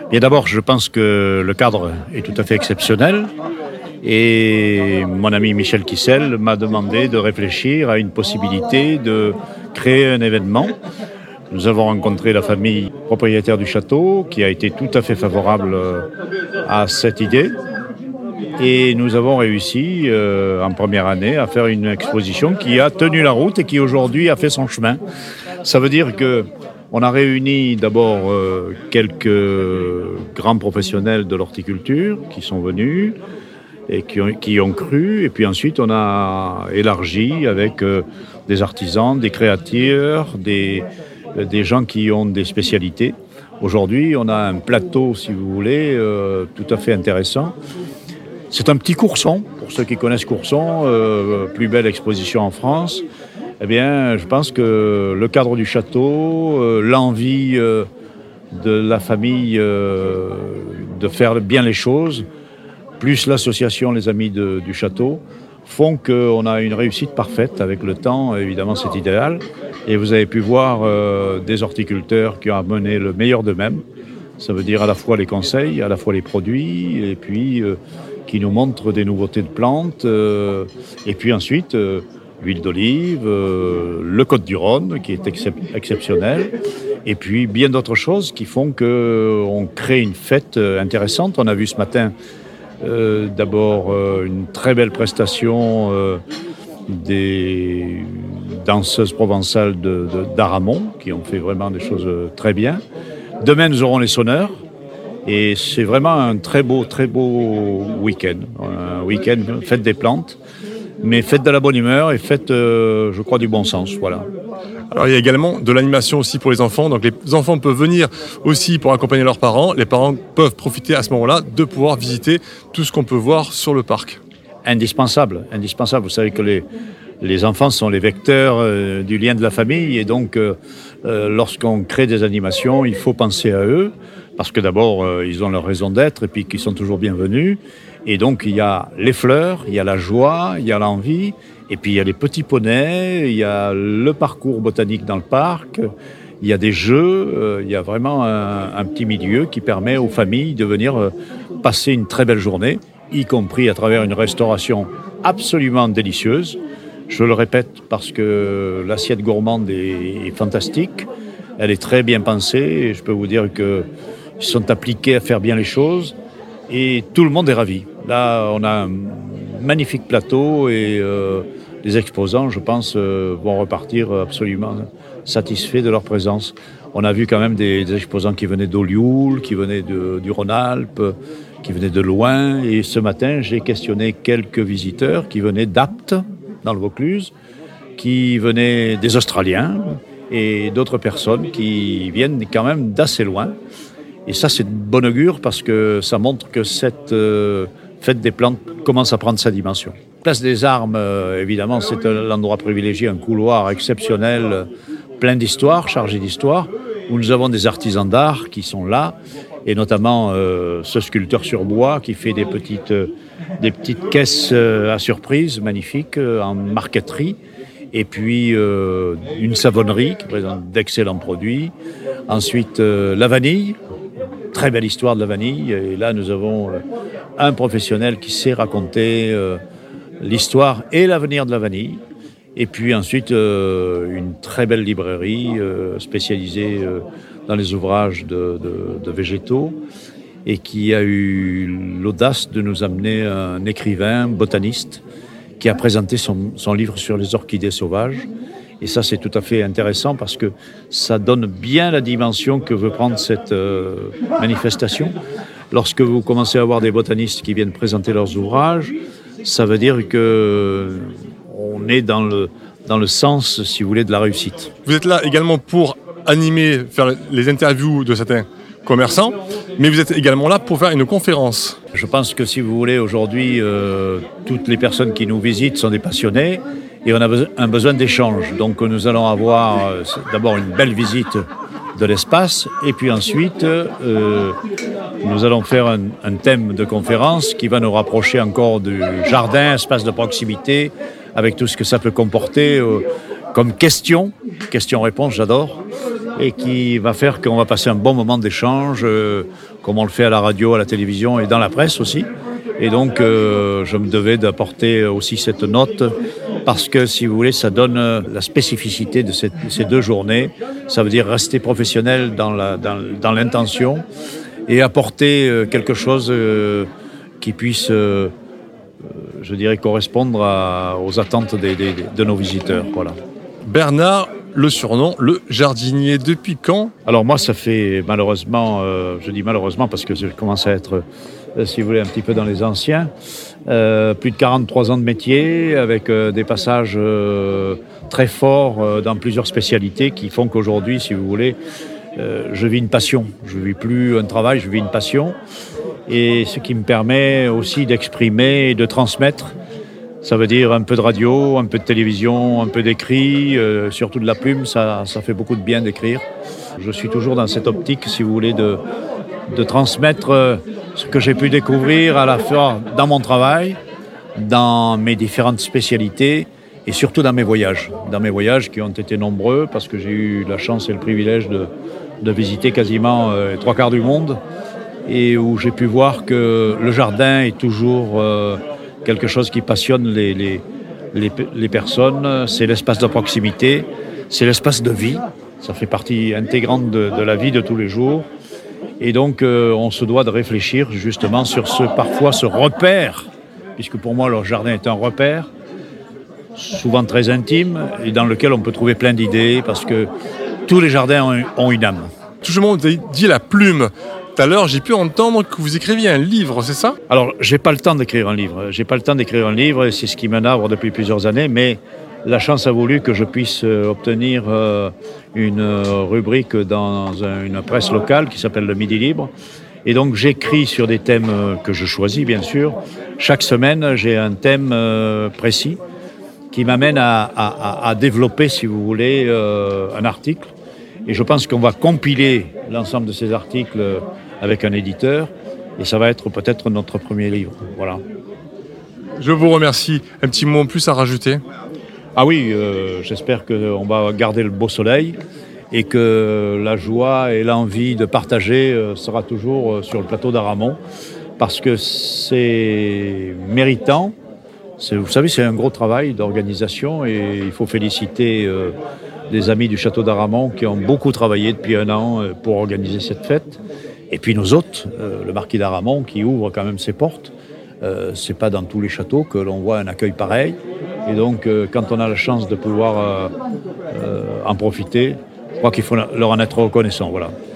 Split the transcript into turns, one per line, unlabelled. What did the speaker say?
Bien d'abord, je pense que le cadre est tout à fait exceptionnel et mon ami Michel Kissel m'a demandé de réfléchir à une possibilité de créer un événement. Nous avons rencontré la famille propriétaire du château qui a été tout à fait favorable à cette idée et nous avons réussi en première année à faire une exposition qui a tenu la route et qui aujourd'hui a fait son chemin. Ça veut dire que on a réuni d'abord quelques grands professionnels de l'horticulture qui sont venus et qui ont cru. Et puis ensuite, on a élargi avec des artisans, des créateurs, des gens qui ont des spécialités. Aujourd'hui, on a un plateau, si vous voulez, tout à fait intéressant. C'est un petit Courson, pour ceux qui connaissent Courson, plus belle exposition en France. Eh bien, je pense que le cadre du château, l'envie de la famille de faire bien les choses, plus l'association Les Amis du Château, font qu'on a une réussite parfaite. Avec le temps, évidemment, c'est idéal. Et vous avez pu voir des horticulteurs qui ont amené le meilleur d'eux-mêmes. Ça veut dire à la fois les conseils, à la fois les produits, et puis qui nous montrent des nouveautés de plantes. Et puis ensuite... l'huile d'olive, le Côte-du-Rhône qui est exceptionnel, et puis bien d'autres choses qui font qu'on crée une fête intéressante. On a vu ce matin d'abord une très belle prestation des danseuses provençales d'Aramon qui ont fait vraiment des choses très bien. Demain, nous aurons les sonneurs. Et c'est vraiment un très beau week-end. Un week-end fête des plantes, mais fête de la bonne humeur et fête, je crois, du bon sens. Voilà.
Alors il y a également de l'animation aussi pour les enfants. Donc les enfants peuvent venir aussi pour accompagner leurs parents. Les parents peuvent profiter à ce moment-là de pouvoir visiter tout ce qu'on peut voir sur le parc.
Indispensable. Vous savez que les enfants sont les vecteurs du lien de la famille. Et donc, lorsqu'on crée des animations, il faut penser à eux. Parce que d'abord, ils ont leur raison d'être et puis qu'ils sont toujours bienvenus. Et donc, il y a les fleurs, il y a la joie, il y a l'envie. Et puis, il y a les petits poneys, il y a le parcours botanique dans le parc. Il y a des jeux, il y a vraiment un petit milieu qui permet aux familles de venir passer une très belle journée, y compris à travers une restauration absolument délicieuse. Je le répète parce que l'assiette gourmande est fantastique. Elle est très bien pensée et je peux vous dire qu'ils sont appliqués à faire bien les choses et tout le monde est ravi. Là, on a un magnifique plateau et les exposants, je pense, vont repartir absolument satisfaits de leur présence. On a vu quand même des exposants qui venaient d'Olioul, qui venaient du Rhône-Alpes, qui venaient de loin. Et ce matin, j'ai questionné quelques visiteurs qui venaient d'Apt, dans le Vaucluse, qui venaient des Australiens et d'autres personnes qui viennent quand même d'assez loin. Et ça, c'est de bon augure parce que ça montre que cette fête des plantes commence à prendre sa dimension. Place des Armes, évidemment, c'est l'endroit privilégié, un couloir exceptionnel, plein d'histoire, chargé d'histoire, où nous avons des artisans d'art qui sont là, et notamment ce sculpteur sur bois qui fait des petites caisses à surprise magnifiques en marqueterie, et puis une savonnerie qui présente d'excellents produits. Ensuite, la vanille, très belle histoire de la vanille, et là nous avons un professionnel qui sait raconter l'histoire et l'avenir de la vanille. Et puis ensuite, une très belle librairie spécialisée dans les ouvrages de végétaux et qui a eu l'audace de nous amener un écrivain, botaniste, qui a présenté son livre sur les orchidées sauvages. Et ça, c'est tout à fait intéressant parce que ça donne bien la dimension que veut prendre cette manifestation. Lorsque vous commencez à avoir des botanistes qui viennent présenter leurs ouvrages, ça veut dire qu'on est dans le sens, si vous voulez, de la réussite.
Vous êtes là également pour animer, faire les interviews de certains commerçants, mais vous êtes également là pour faire une conférence.
Je pense que si vous voulez, aujourd'hui, toutes les personnes qui nous visitent sont des passionnés et on a un besoin d'échange. Donc nous allons avoir d'abord une belle visite de l'espace et puis ensuite nous allons faire un thème de conférence qui va nous rapprocher encore du jardin, espace de proximité, avec tout ce que ça peut comporter comme questions-réponses, j'adore. et qui va faire qu'on va passer un bon moment d'échange, comme on le fait à la radio, à la télévision et dans la presse aussi. Et donc, je me devais d'apporter aussi cette note parce que, si vous voulez, ça donne la spécificité de ces 2 journées. Ça veut dire rester professionnel dans l'intention et apporter quelque chose qui puisse, je dirais, correspondre aux attentes de nos visiteurs. Voilà.
Bernard, le surnom, le jardinier, depuis quand?
Alors moi, ça fait malheureusement, je dis malheureusement parce que je commence à être, si vous voulez, un petit peu dans les anciens, plus de 43 ans de métier, avec des passages très forts dans plusieurs spécialités qui font qu'aujourd'hui, si vous voulez, je vis une passion. Je ne vis plus un travail, je vis une passion. Et ce qui me permet aussi d'exprimer et de transmettre. Ça veut dire un peu de radio, un peu de télévision, un peu d'écrit, surtout de la plume, ça fait beaucoup de bien d'écrire. Je suis toujours dans cette optique, si vous voulez, de transmettre ce que j'ai pu découvrir à la fois dans mon travail, dans mes différentes spécialités et surtout dans mes voyages. Dans mes voyages qui ont été nombreux parce que j'ai eu la chance et le privilège de visiter quasiment les 3/4 du monde et où j'ai pu voir que le jardin est toujours quelque chose qui passionne les personnes. C'est l'espace de proximité, c'est l'espace de vie. Ça fait partie intégrante de la vie de tous les jours. Et donc, on se doit de réfléchir justement sur parfois ce repère, puisque pour moi, le jardin est un repère, souvent très intime, et dans lequel on peut trouver plein d'idées, parce que tous les jardins ont une âme.
Tout le monde dit la plume. Tout à l'heure, j'ai pu entendre que vous écriviez un livre, c'est ça?
Alors, j'ai pas le temps d'écrire un livre. Et c'est ce qui me navre depuis plusieurs années, mais la chance a voulu que je puisse obtenir une rubrique dans une presse locale qui s'appelle le Midi Libre. Et donc, j'écris sur des thèmes que je choisis, bien sûr. Chaque semaine, j'ai un thème précis qui m'amène à développer, si vous voulez, un article. Et je pense qu'on va compiler l'ensemble de ces articles avec un éditeur. Et ça va être peut-être notre premier livre. Voilà.
Je vous remercie. Un petit mot en plus à rajouter?
Ah oui, j'espère qu'on va garder le beau soleil et que la joie et l'envie de partager sera toujours sur le plateau d'Aramon parce que c'est méritant. Vous savez, c'est un gros travail d'organisation et il faut féliciter les amis du château d'Aramon qui ont beaucoup travaillé depuis 1 an pour organiser cette fête. Et puis nos hôtes, le marquis d'Aramon qui ouvre quand même ses portes. C'est pas dans tous les châteaux que l'on voit un accueil pareil. Et donc, quand on a la chance de pouvoir en profiter, je crois qu'il faut leur en être reconnaissant. Voilà.